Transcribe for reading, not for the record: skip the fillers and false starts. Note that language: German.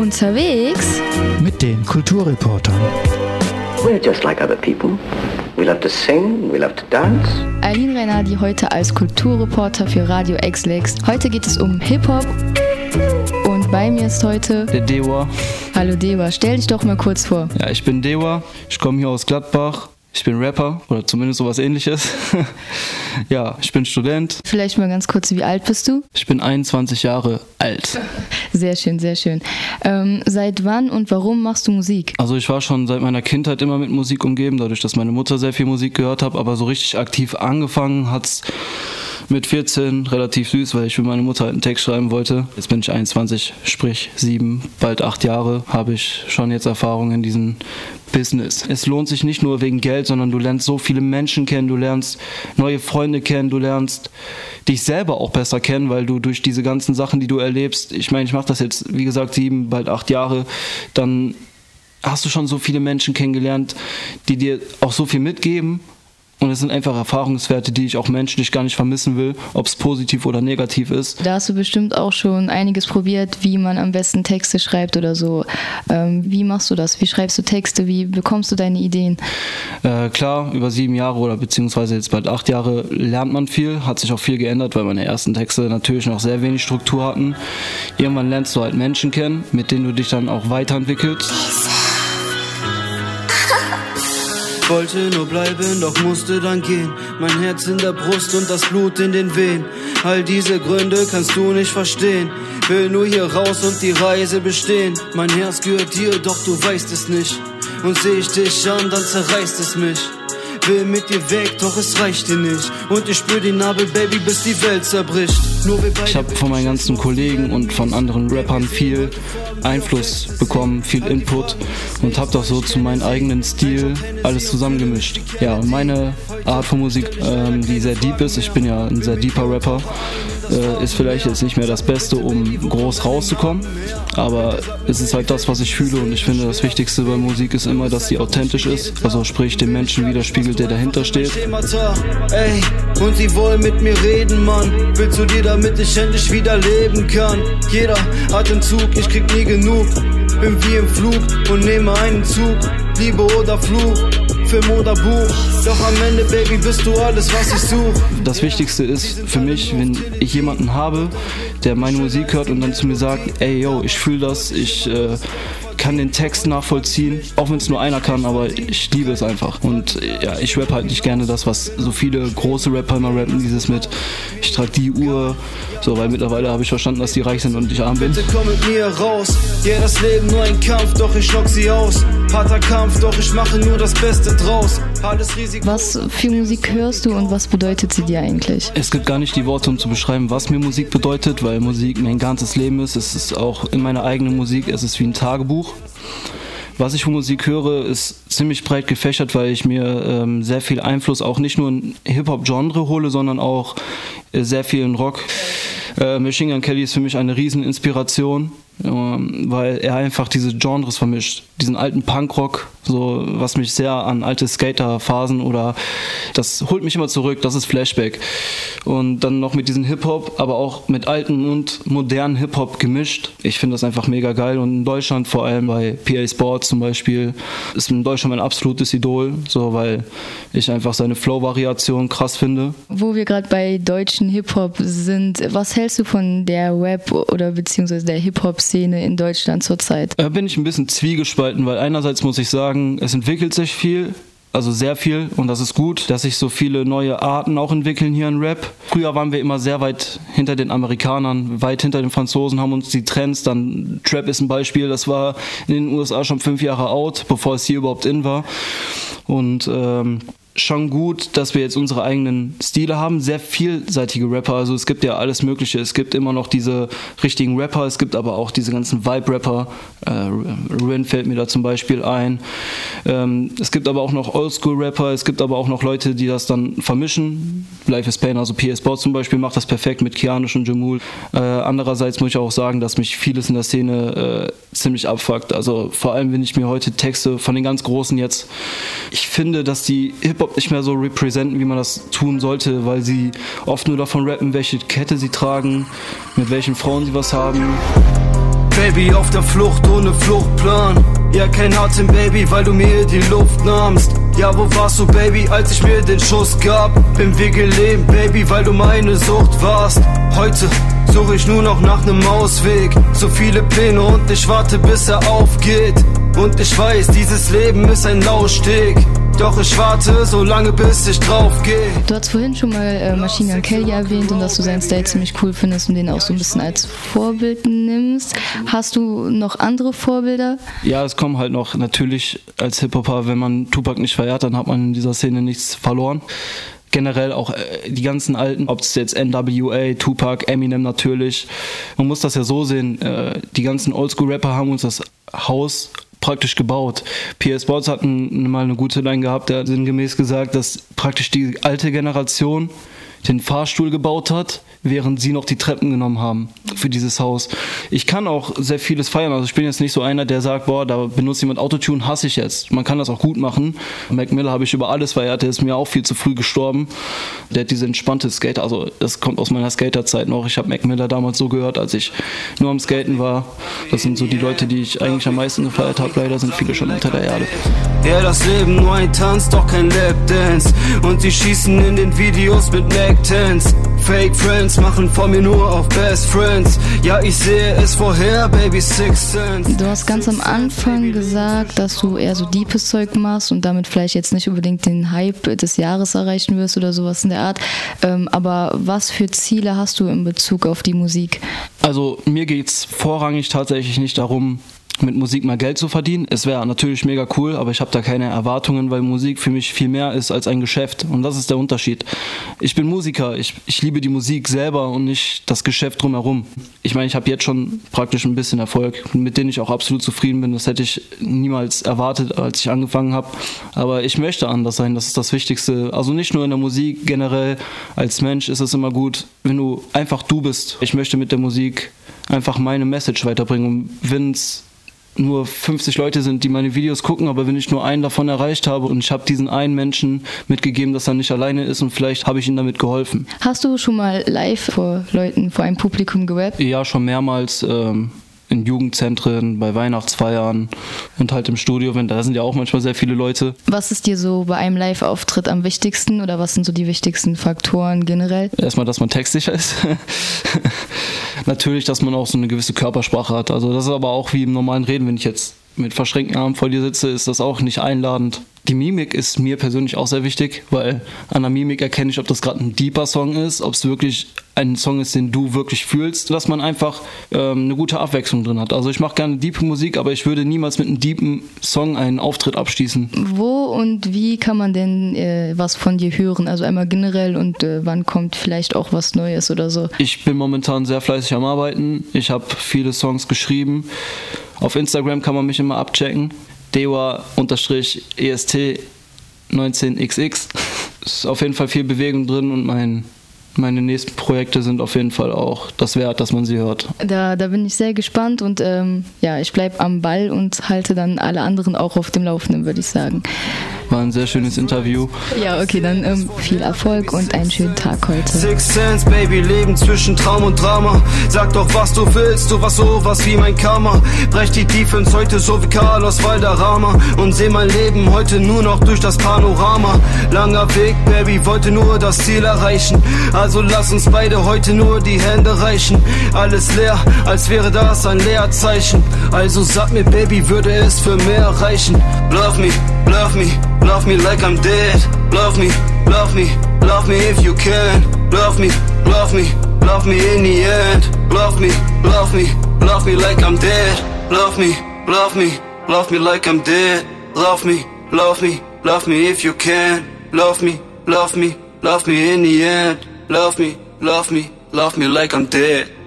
Unterwegs mit den Kulturreportern. We're just like other people. We love to sing, we love to dance. Aline Renardi heute als Kulturreporter für Radio X-Lex. Heute geht es um Hip-Hop und bei mir ist heute der Dewa. Hallo Dewa, stell dich doch mal kurz vor. Ja, ich bin Dewa, ich komme hier aus Gladbach. Ich bin Rapper oder zumindest sowas Ähnliches. Ja, ich bin Student. Vielleicht mal ganz kurz, wie alt bist du? Ich bin 21 Jahre alt. Sehr schön, sehr schön. Seit wann und warum machst du Musik? Also ich war schon seit meiner Kindheit immer mit Musik umgeben, dadurch, dass meine Mutter sehr viel Musik gehört hat, aber so richtig aktiv angefangen hat's mit 14, relativ süß, weil ich für meine Mutter halt einen Text schreiben wollte. Jetzt bin ich 21, sprich 7, bald 8 Jahre, habe ich schon jetzt Erfahrung in diesem Business. Es lohnt sich nicht nur wegen Geld, sondern du lernst so viele Menschen kennen, du lernst neue Freunde kennen, du lernst dich selber auch besser kennen, weil du durch diese ganzen Sachen, die du erlebst, ich meine, ich mache das jetzt, wie gesagt, 7, bald 8 Jahre, dann hast du schon so viele Menschen kennengelernt, die dir auch so viel mitgeben. Und es sind einfach Erfahrungswerte, die ich auch menschlich gar nicht vermissen will, ob es positiv oder negativ ist. Da hast du bestimmt auch schon einiges probiert, wie man am besten Texte schreibt oder so. Wie machst du das? Wie schreibst du Texte? Wie bekommst du deine Ideen? Klar, über 7 Jahre oder beziehungsweise jetzt bald 8 Jahre lernt man viel. Hat sich auch viel geändert, weil meine ersten Texte natürlich noch sehr wenig Struktur hatten. Irgendwann lernst du halt Menschen kennen, mit denen du dich dann auch weiterentwickelst. Wollte nur bleiben, doch musste dann gehen. Mein Herz in der Brust und das Blut in den Venen. All diese Gründe kannst du nicht verstehen. Will nur hier raus und die Reise bestehen. Mein Herz gehört dir, doch du weißt es nicht. Und seh ich dich an, dann zerreißt es mich. Will mit dir weg, doch es reicht dir nicht. Und ich spür die Nabel, Baby, bis die Welt zerbricht. Ich habe von meinen ganzen Kollegen und von anderen Rappern viel Einfluss bekommen, viel Input und habe doch so zu meinem eigenen Stil alles zusammengemischt. Ja, und meine Art von Musik, die sehr deep ist, ich bin ja ein sehr deeper Rapper, ist vielleicht jetzt nicht mehr das Beste, um groß rauszukommen, aber es ist halt das, was ich fühle und ich finde, das Wichtigste bei Musik ist immer, dass sie authentisch ist, also sprich den Menschen widerspiegelt, der dahinter steht. Ey, und sie wollen mit mir reden, Mann, will zu dir, damit ich endlich wieder leben kann. Jeder hat einen Zug, ich krieg nie genug, bin wie im Flug und nehme einen Zug, Liebe oder Fluch, Film oder Buch, doch am Ende, Baby, bist du alles, was ich suche. Das Wichtigste ist für mich, wenn ich jemanden habe, der meine Musik hört und dann zu mir sagt, ey, yo, ich fühle das, ich kann den Text nachvollziehen, auch wenn es nur einer kann, aber ich liebe es einfach. Und ja, ich rappe halt nicht gerne das, was so viele große Rapper immer rappen, dieses mit, ich trage die Uhr, so, weil mittlerweile habe ich verstanden, dass die reich sind und ich arm bin. Bitte komm mit mir raus, ja, das Leben nur ein Kampf, doch ich knock sie aus. Harter Kampf, doch ich mache nur das Beste draus. Alles Risiko. Was für Musik hörst du und was bedeutet sie dir eigentlich? Es gibt gar nicht die Worte, um zu beschreiben, was mir Musik bedeutet, weil Musik mein ganzes Leben ist. Es ist auch in meiner eigenen Musik, es ist wie ein Tagebuch. Was ich für Musik höre, ist ziemlich breit gefächert, weil ich mir sehr viel Einfluss auch nicht nur in Hip-Hop-Genre hole, sondern auch sehr viel in Rock. Machine Gun Kelly ist für mich eine Rieseninspiration, weil er einfach diese Genres vermischt. Diesen alten Punkrock, so, was mich sehr an alte Skater-Phasen oder das holt mich immer zurück, das ist Flashback. Und dann noch mit diesem Hip-Hop, aber auch mit alten und modernen Hip-Hop gemischt. Ich finde das einfach mega geil und in Deutschland vor allem bei PA Sports zum Beispiel ist in Deutschland mein absolutes Idol, so, weil ich einfach seine Flow-Variation krass finde. Wo wir gerade bei deutschen Hip-Hop sind, was hältst du von der Rap- oder beziehungsweise der Hip-Hop-Szene in Deutschland zurzeit? Da bin ich ein bisschen zwiegespalten, weil einerseits muss ich sagen, es entwickelt sich viel, also sehr viel und das ist gut, dass sich so viele neue Arten auch entwickeln hier in Rap. Früher waren wir immer sehr weit hinter den Amerikanern, weit hinter den Franzosen, haben uns die Trends, dann Trap ist ein Beispiel, das war in den USA schon 5 Jahre out, bevor es hier überhaupt in war und schon gut, dass wir jetzt unsere eigenen Stile haben, sehr vielseitige Rapper, also es gibt ja alles Mögliche, es gibt immer noch diese richtigen Rapper, es gibt aber auch diese ganzen Vibe-Rapper, Rin fällt mir da zum Beispiel ein, es gibt aber auch noch Oldschool-Rapper, es gibt aber auch noch Leute, die das dann vermischen, Life is Pain, also PA Sports zum Beispiel macht das perfekt mit Kianisch und Jamul, andererseits muss ich auch sagen, dass mich vieles in der Szene ziemlich abfuckt, also vor allem, wenn ich mir heute Texte von den ganz Großen jetzt, ich finde, dass die Hip-Hop nicht mehr so representen, wie man das tun sollte, weil sie oft nur davon rappen, welche Kette sie tragen, mit welchen Frauen sie was haben. Baby auf der Flucht ohne Fluchtplan. Ja, kein Atem, Baby, weil du mir die Luft nahmst. Ja, wo warst du, Baby, als ich mir den Schuss gab? Bin wir gelebt, Baby, weil du meine Sucht warst. Heute suche ich nur noch nach nem Ausweg. So viele Pläne und ich warte, bis er aufgeht. Und ich weiß, dieses Leben ist ein Laufsteg. Doch ich warte so lange, bis ich drauf gehe. Du hast vorhin schon mal Machine Gun Kelly erwähnt und dass du seinen Style ziemlich cool findest und den auch so ein bisschen als Vorbild nimmst. Hast du noch andere Vorbilder? Ja, es kommen halt noch, natürlich als Hip-Hopper, wenn man Tupac nicht verehrt, dann hat man in dieser Szene nichts verloren. Generell auch die ganzen alten, ob es jetzt NWA, Tupac, Eminem natürlich. Man muss das ja so sehen, die ganzen Oldschool-Rapper haben uns das Haus praktisch gebaut. P.S. Sports hat mal eine gute Line gehabt, der hat sinngemäß gesagt, dass praktisch die alte Generation den Fahrstuhl gebaut hat, während sie noch die Treppen genommen haben für dieses Haus. Ich kann auch sehr vieles feiern, also ich bin jetzt nicht so einer, der sagt, boah, da benutzt jemand Autotune, hasse ich jetzt. Man kann das auch gut machen. Mac Miller habe ich über alles verehrt, der ist mir auch viel zu früh gestorben. Der hat diese entspannte Skater, also das kommt aus meiner Skaterzeit noch. Ich habe Mac Miller damals so gehört, als ich nur am Skaten war. Das sind so die Leute, die ich eigentlich am meisten gefeiert habe. Leider sind viele schon unter der Erde. Ja, das Leben nur ein Tanz, doch kein Lapdance. Und die schießen in den Videos mit Mac-Tens. Fake Friends machen vor mir nur auf Best Friends. Ja, ich sehe es vorher, Baby, Sixth Sense. Du hast ganz am Anfang gesagt, dass du eher so deepes Zeug machst und damit vielleicht jetzt nicht unbedingt den Hype des Jahres erreichen wirst oder sowas in der Art. Aber was für Ziele hast du in Bezug auf die Musik? Also mir geht's vorrangig tatsächlich nicht darum, mit Musik mal Geld zu verdienen. Es wäre natürlich mega cool, aber ich habe da keine Erwartungen, weil Musik für mich viel mehr ist als ein Geschäft. Und das ist der Unterschied. Ich bin Musiker, ich liebe die Musik selber und nicht das Geschäft drumherum. Ich meine, ich habe jetzt schon praktisch ein bisschen Erfolg, mit dem ich auch absolut zufrieden bin. Das hätte ich niemals erwartet, als ich angefangen habe. Aber ich möchte anders sein, das ist das Wichtigste. Also nicht nur in der Musik, generell als Mensch ist es immer gut, wenn du einfach du bist. Ich möchte mit der Musik einfach meine Message weiterbringen. Und wenn es nur 50 Leute sind, die meine Videos gucken, aber wenn ich nur einen davon erreicht habe und ich habe diesen einen Menschen mitgegeben, dass er nicht alleine ist und vielleicht habe ich ihm damit geholfen. Hast du schon mal live vor Leuten, vor einem Publikum gerappt? Ja, schon mehrmals in Jugendzentren, bei Weihnachtsfeiern und halt im Studio, da sind ja auch manchmal sehr viele Leute. Was ist dir so bei einem Live-Auftritt am wichtigsten oder was sind so die wichtigsten Faktoren generell? Erstmal, dass man textsicher ist. Natürlich, dass man auch so eine gewisse Körpersprache hat. Also das ist aber auch wie im normalen Reden, wenn ich jetzt mit verschränkten Armen vor dir sitze, ist das auch nicht einladend. Die Mimik ist mir persönlich auch sehr wichtig, weil an der Mimik erkenne ich, ob das gerade ein deeper Song ist, ob es wirklich ein Song ist, den du wirklich fühlst, dass man einfach eine gute Abwechslung drin hat. Also ich mache gerne deepe Musik, aber ich würde niemals mit einem deepen Song einen Auftritt abschließen. Wo und wie kann man denn was von dir hören? Also einmal generell und wann kommt vielleicht auch was Neues oder so? Ich bin momentan sehr fleißig am Arbeiten. Ich habe viele Songs geschrieben. Auf Instagram kann man mich immer abchecken. dewa_est19xx. Ist auf jeden Fall viel Bewegung drin und meine nächsten Projekte sind auf jeden Fall auch das wert, dass man sie hört. Da bin ich sehr gespannt und ich bleibe am Ball und halte dann alle anderen auch auf dem Laufenden, würde ich sagen. War ein sehr schönes Interview. Ja, okay, dann viel Erfolg und einen schönen Tag heute. Sixth Sense, Baby, Leben zwischen Traum und Drama. Sag doch, was du willst, du warst sowas wie mein Karma. Brech die Defense heute so wie Carlos Valderrama und seh mein Leben heute nur noch durch das Panorama. Langer Weg, Baby, wollte nur das Ziel erreichen. Also lass uns beide heute nur die Hände reichen. Alles leer, als wäre das ein Leerzeichen. Also sag mir, Baby, würde es für mehr reichen. Love me, love me. Love me like I'm dead. Love me, love me, love me if you can. Love me, love me, love me in the end. Love me, love me, love me like I'm dead. Love me, love me, love me like I'm dead. Love me, love me, love me if you can. Love me, love me, love me in the end. Love me, love me, love me like I'm dead.